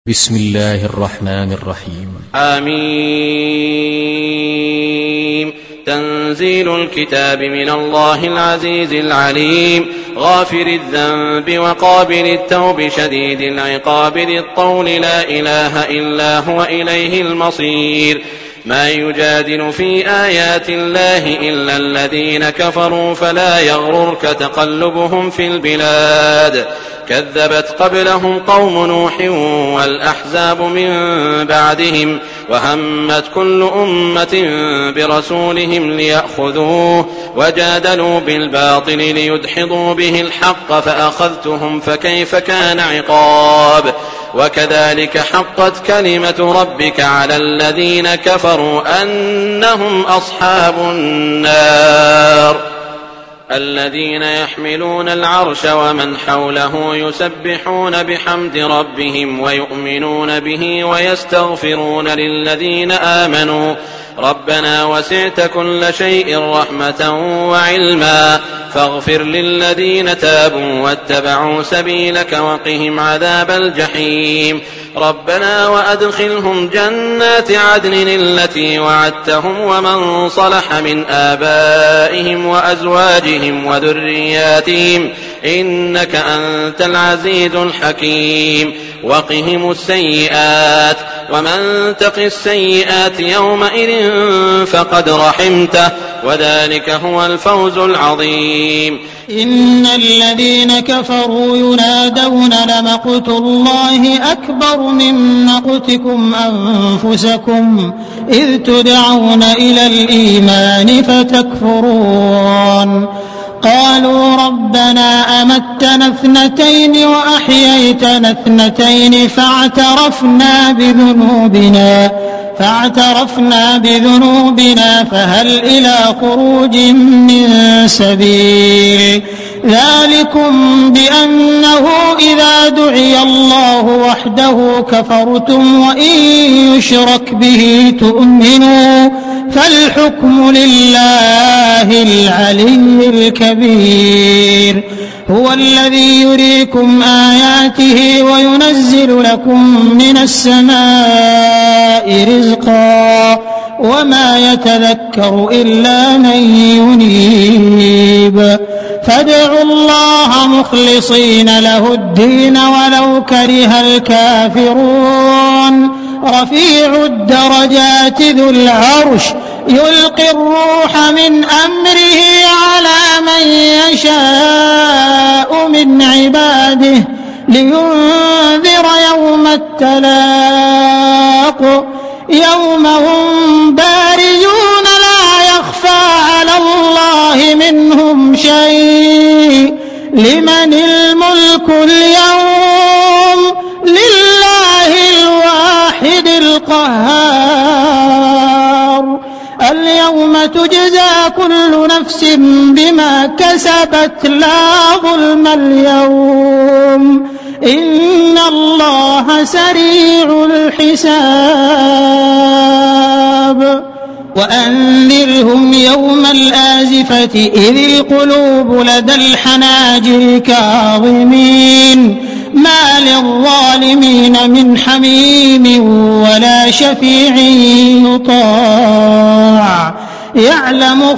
بسم الله الرحمن الرحيم. آمين. تنزيل الكتاب من الله العزيز العليم، غافر الذنب وقابل التوب شديد العقاب ذي الطول، لا إله إلا هو إليه المصير. ما يجادل في آيات الله إلا الذين كفروا، فلا يغررك تقلبهم في البلاد. كذبت قبلهم قوم نوح والأحزاب من بعدهم، وهمت كل أمة برسولهم ليأخذوه، وجادلوا بالباطل ليدحضوا به الحق، فأخذتهم فكيف كان عقاب. وكذلك حقت كلمة ربك على الذين كفروا أنهم أصحاب النار. الذين يحملون العرش ومن حوله يسبحون بحمد ربهم ويؤمنون به ويستغفرون للذين آمنوا ربنا وسعت كل شيء رحمة وعلما، فاغفر للذين تابوا واتبعوا سبيلك وقهم عذاب الجحيم. ربنا وأدخلهم جنات عدن التي وعدتهم ومن صلح من آبائهم وأزواجهم وذرياتهم، إنك أنت العزيز الحكيم. وقهم السيئات، ومن تق السيئات يومئذ فقد رحمته، وذلك هو الفوز العظيم. إن الذين كفروا ينادون لمقت الله أكبر من مقتكم أنفسكم إذ تدعون إلى الإيمان فتكفرون. قالوا ربنا أمتنا اثنتين وأحييتنا اثنتين فاعترفنا بذنوبنا فهل إلى خروج من سبيل. ذلكم بأنه إذا دعي الله وحده كفرتم وإن يشرك به تؤمنوا، فالحكم لله العلي الكبير. هو الذي يريكم آياته وينزل لكم من السماء رزقا، وما يتذكر إلا من ينيب. فادعوا الله مخلصين له الدين ولو كره الكافرون. رفيع الدرجات ذو العرش يلقي الروح من أمره على من يشاء من عباده لينذر يوم التلاق، يوم هم بارزون لا يخفى على الله منهم شيء. لمن الملك اليوم؟ لله الواحد القهار. اليوم تجزى كل نفس بما كسبت لا ظلم اليوم، إن الله سريع الحساب. وأنذرهم يوم الآزفة إذ القلوب لدى الحناجر كاظمين، ما للظالمين من حميم ولا شفيع يطاع. يعلم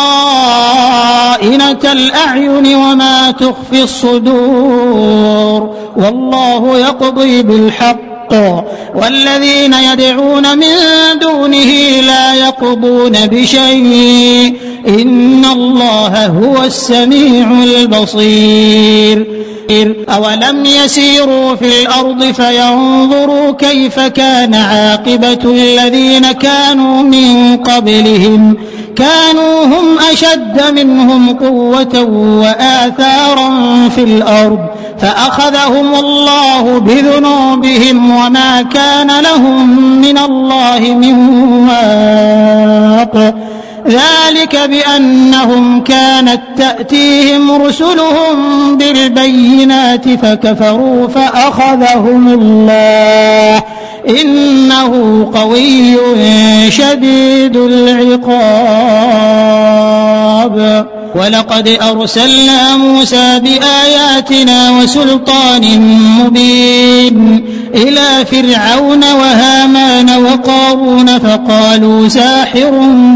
خائنة الأعين وما تخفي الصدور، والله يقضي بالحق والذين يدعون من دونه لا يقضون بشيء، إن الله هو السميع البصير. أولم يسيروا في الأرض فينظروا كيف كان عاقبة الذين كانوا من قبلهم، كانوا هم أشد منهم قوة وآثارا في الأرض، فأخذهم الله بذنوبهم وما كان لهم من الله من واق. ذلك بأنهم كانت تأتيهم رسلهم بالبينات فكفروا فأخذهم الله، إنه قوي شديد العقاب. ولقد أرسلنا موسى بآياتنا وسلطان مبين إلى فرعون وهامان وقارون فقالوا ساحر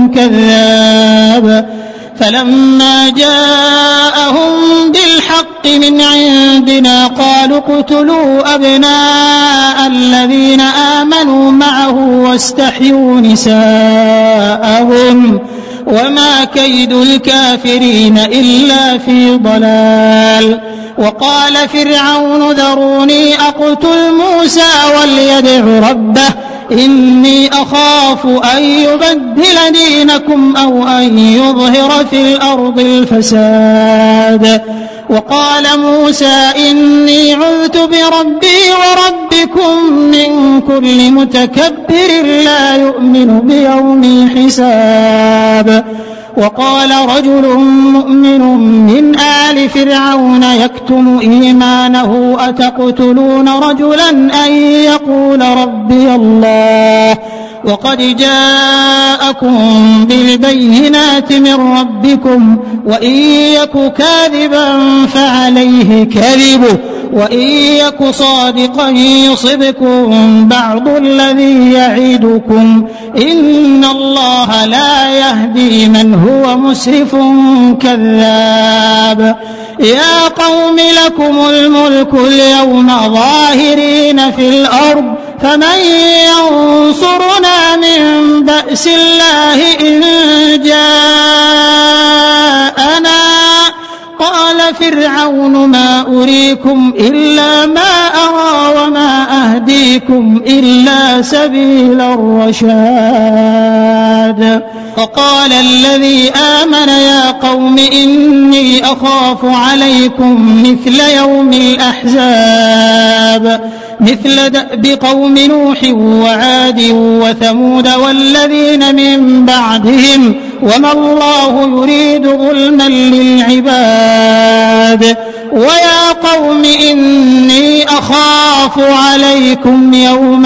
كذاب فلما جاءهم بالحق من عندنا قالوا اقتلوا أبناء الذين آمنوا معه واستحيوا نساءهم وما كيد الكافرين إلا في ضلال. وقال فرعون ذروني أقتل موسى وليدع ربه إني أخاف أن يبدل دينكم أو أن يظهر في الأرض الفساد. وقال موسى إني عذت بربي وربكم من كل متكبر لا يؤمن بيوم الحساب. وقال رجل مؤمن من آل فرعون يكتم إيمانه أتقتلون رجلا أن يقول ربي الله وقد جاءكم بالبينات من ربكم وإن يك كاذبا فعليه كذبه وإن يك صادقا يصبكم بعض الذي يعدكم إن الله لا يهدي من هو مسرف كذاب. يا قوم لكم الملك اليوم ظاهرين في الأرض فمن ينصرنا من بأس الله إن جاءنا. قال فرعون ما أريكم إلا ما أرى وما أهديكم إلا سبيل الرشاد. فقال الذي آمن يا قوم إني أخاف عليكم مثل يوم الأحزاب مثل دأب قوم نوح وعاد وثمود والذين من بعدهم وما الله يريد ظلما للعباد. ويا قوم إني أخاف عليكم يوم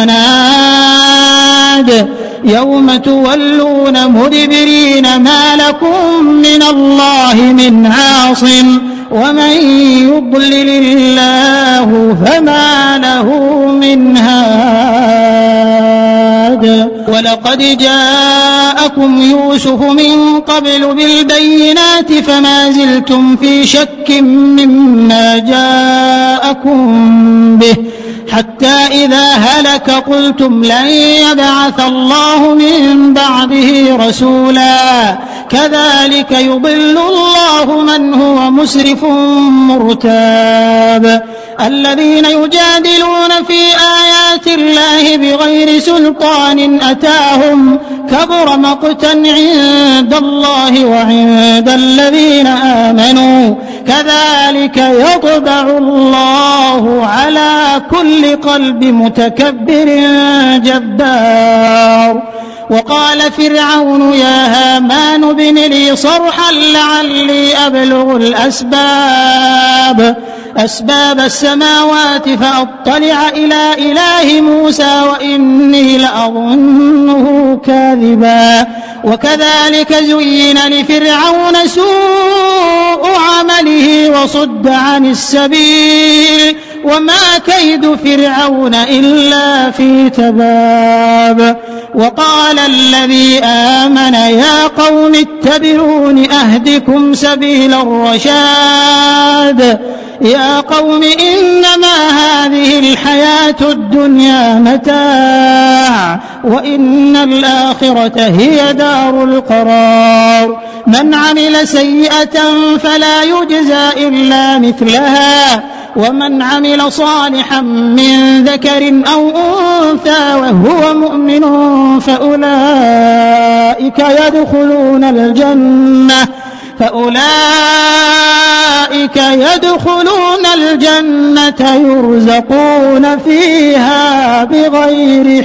التناد يوم تولون مدبرين ما لكم من الله من عاصم ومن يضلل الله فما له من هاد. ولقد جاءكم يوسف من قبل بالبينات فما زلتم في شك مما جاءكم به حتى إذا هلك قلتم لن يبعث الله من بعده رسولا كذلك يضل الله من هو مسرف مرتاب. الذين يجادلون في آيات الله بغير سلطان أتاهم كبر مقتا عند الله وعند الذين آمنوا كذلك يطبع الله على كل قلب متكبر جبار. وقال فرعون يا هامان ابن لي صرحا لعلي أبلغ أسباب السماوات فأطلع إلى إله موسى وإني لأظنه كاذبا. وكذلك زين لفرعون سوء عمله وصد عن السبيل وما كيد فرعون إلا في تباب. وقال الذي آمن يا قوم اتبعون أهدكم سبيل الرشاد. يا قوم إنما هذه الحياة الدنيا متاع وإن الآخرة هي دار القرار. من عمل سيئة فلا يجزى إلا مثلها ومن عمل صالحا من ذكر أو أنثى وهو مؤمن فأولئك يدخلون الجنة يرزقون فيها بغير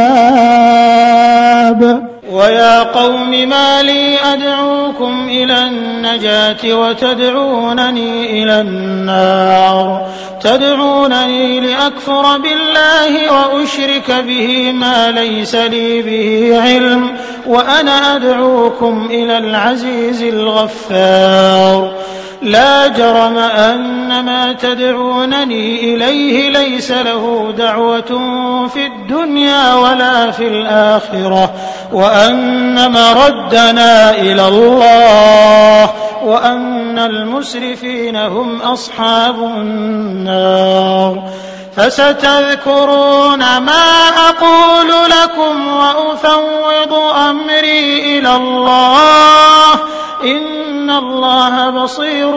حساب. ويا قوم ما لي أدعوكم إلى النجاة وتدعونني إلى النار تدعونني لأكفر بالله وأشرك به ما ليس لي به علم وأنا أدعوكم إلى العزيز الغفار. لا جرم أن ما تدعونني إليه ليس له دعوة في الدنيا ولا في الآخرة وأن مردنا إلى الله وأن المسرفين هم أصحاب النار. فستذكرون ما أقول لكم وأفوض أمري إلى الله إن الله بصير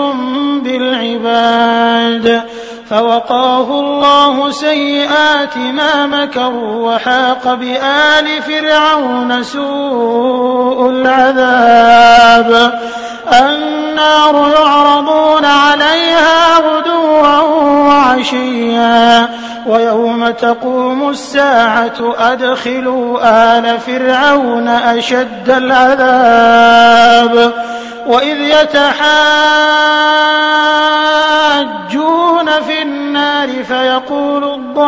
بالعباد. فوقاه الله سيئات ما مكروا وحاق بآل فرعون سوء العذاب. النار يعرضون عليها غدوا وعشيا ويوم تقوم الساعة أدخلوا آل فرعون أشد العذاب. وإذ يتحاجون في النار فيقول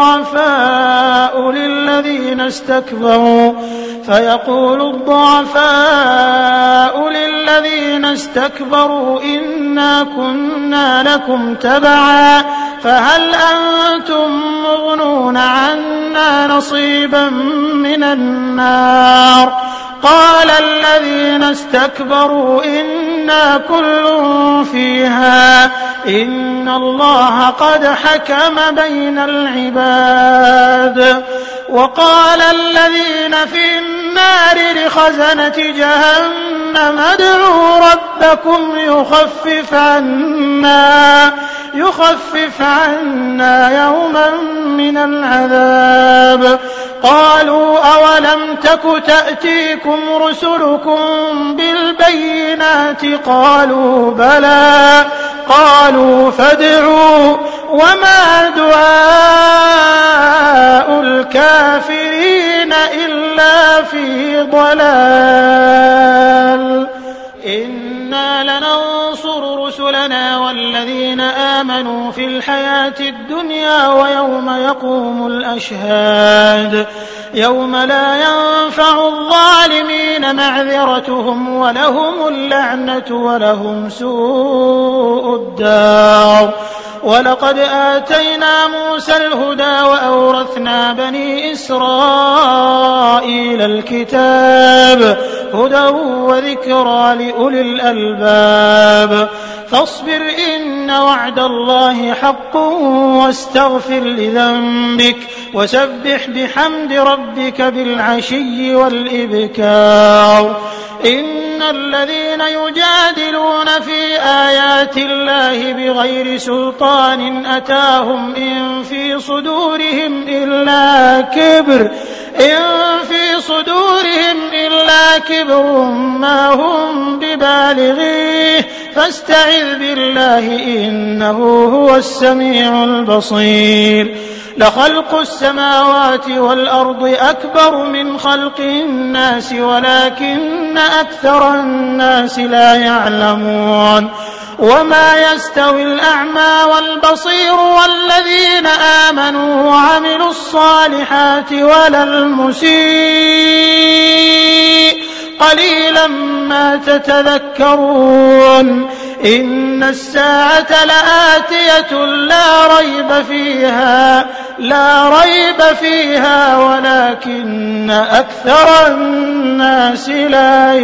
الضعفاء للذين استكبروا إنا كنا لكم تبعا فهل أنتم مغنون عنا نصيبا من النار. قال الذين استكبروا إنا كل فيها إن الله قد حكم بين العباد. وقال الذين في النار لخزنة جهنم ادعوا ربكم يخفف عنا يوما من العذاب. قالوا أولم تك تأتيكم رسلكم بالبينات قالوا بلى قالوا فادعوا وما دعاء الكافرين إلا في ضلال. إنا لننصر رسلنا والذين آمنوا في الحياة الدنيا ويوم يقوم الأشهاد يوم لا ينفع الظالمين معذرتهم ولهم اللعنة ولهم سوء الدار. ولقد آتينا موسى الهدى وأورثنا بني إسرائيل الكتاب هدى وذكرى لأولي الألباب. فاصبر إن وعد الله حق واستغفر لذنبك وسبح بحمد ربك بالعشي والإبكار. إن الذين يجادلون في آيات الله بغير سلطان أتاهم إن في صدورهم إلا كبر ما هم ببالغيه فاستعذ بالله إنه هو السميع البصير. لخلق السماوات والأرض أكبر من خلق الناس ولكن أكثر الناس لا يعلمون. وما يستوي الأعمى والبصير والذين آمنوا وعملوا الصالحات ولا المسيء قليلا ما تتذكرون. إن الساعة لآتية لا ريب فيها ولكن أكثر الناس لا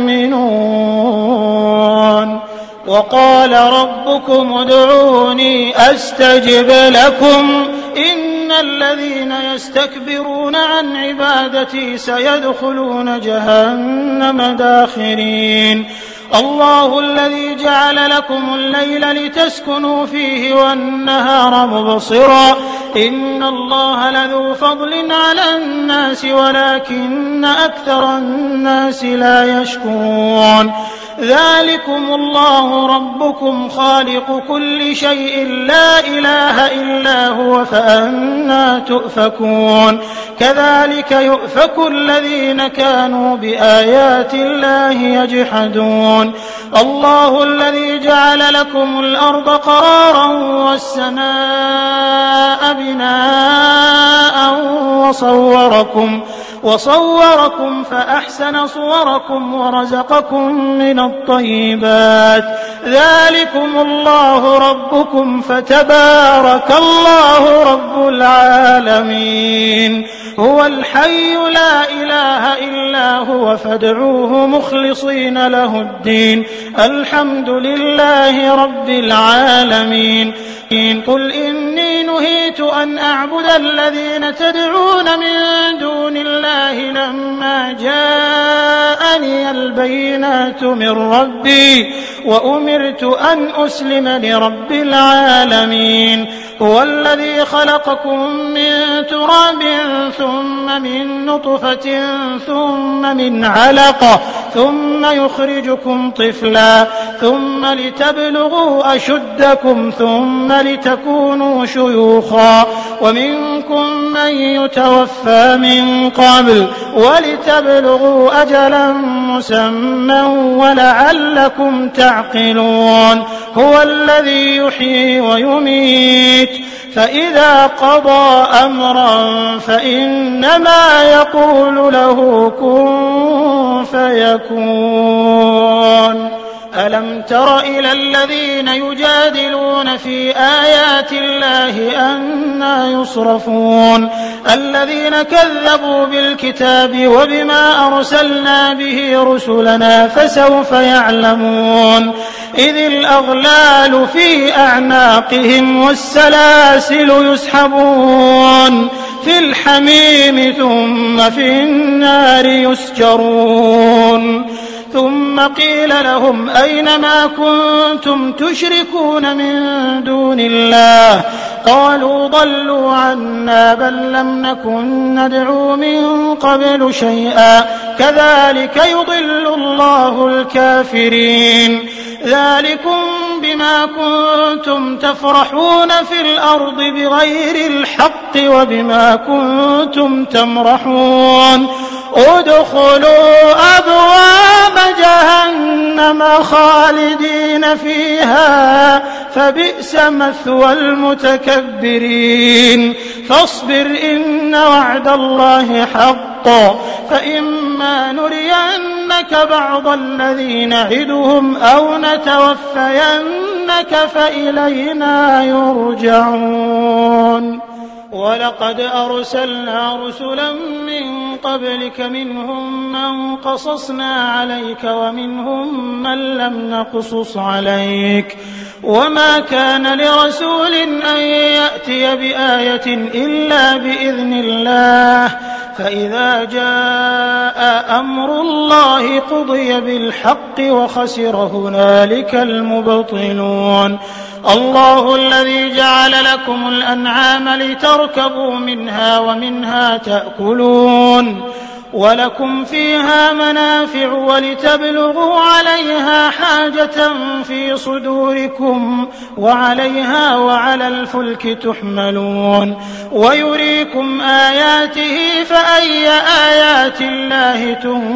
يؤمنون. وقال ربكم ادعوني أستجب لكم إن الذين يستكبرون عن عبادتي سيدخلون جهنم داخرين. الله الذي جعل لكم الليل لتسكنوا فيه والنهار مبصرا إن الله لذو فضل على الناس ولكن أكثر الناس لا يشكرون. ذلكم الله ربكم خالق كل شيء لا إله إلا هو فأنى تؤفكون. كذلك يؤفك الذين كانوا بآيات الله يجحدون. الله الذي جعل لكم الأرض قرارا والسماء بناء وصوركم فأحسن صوركم ورزقكم من الطيبات ذلكم الله ربكم فتبارك الله رب العالمين هو الحي لا إله إلا هو فادعوه مخلصين له الدين الحمد لله رب العالمين قل إني نهيت أن أعبد الذين تدعون من دون الله لما جاءني البينات من ربي وأمرت أن أسلم لرب العالمين هو الذي خلقكم من تراب ثم من نطفة ثم من علقة ثم يخرجكم طفلا ثم لتبلغوا أشدكم ثم لتكونوا شيوخا ومنكم من يتوفى من قبل ولتبلغوا أجلا مسمى ولعلكم تعقلون هو الذي يحيي ويميت فإذا قضى أمرا فإنما يقول له كن فيكون ألم تر إلى الذين يجادلون في آيات الله أنى يصرفون الذين كذبوا بالكتاب وبما أرسلنا به رسلنا فسوف يعلمون إذ الأغلال في أعناقهم والسلاسل يسحبون في الحميم ثم في النار يسجرون ثم قيل لهم أين ما كنتم تشركون من دون الله قالوا ضلوا عنا بل لم نكن ندعو من قبل شيئا كذلك يضل الله الكافرين ذلكم بما كنتم تفرحون في الأرض بغير الحق وبما كنتم تمرحون ادخلوا أبواب جهنم خالدين فيها فبئس مثوى المتكبرين فاصبر إن وعد الله حق فإما نرينك بعض الذي نعدهم أو نتوفينك فإلينا يرجعون ولقد أرسلنا رسلا من قبلك منهم من قصصنا عليك ومنهم من لم نقصص عليك وما كان لرسول أن يأتي بآية إلا بإذن الله فإذا جاء أمر الله قضي بالحق وخسر هنالك المبطلون الله الذي جعل لكم الأنعام لتركبوا منها ومنها تأكلون ولكم فيها منافع ولتبلغوا عليها حاجة في صدوركم وعليها وعلى الفلك تحملون ويريكم آياته فأي آيات الله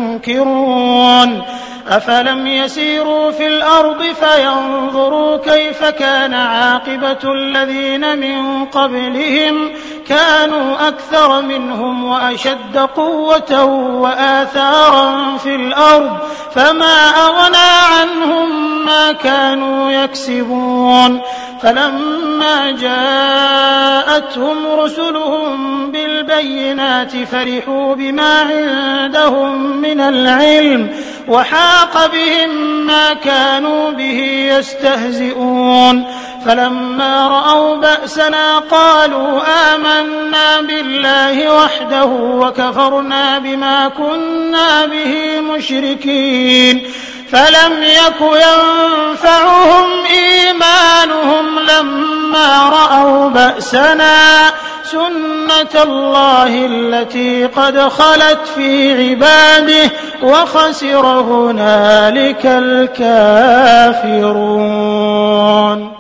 تنكرون أفلم يسيروا في الأرض فينظروا كيف كان عاقبة الذين من قبلهم كانوا أكثر منهم وأشد قوة وآثارا في الأرض فما أغنى عنهم ما كانوا يكسبون فلما جاءتهم رسلهم بالبينات فرحوا بما عندهم من العلم وحاق بهم ما كانوا به يستهزئون فلما رأوا بأسنا قالوا آمنا بالله وحده وكفرنا بما كنا به مشركين فلم يك ينفعهم إيمانهم لما رأوا بأسنا سنة الله التي قد خلت في عباده وخسر هنالك الكافرون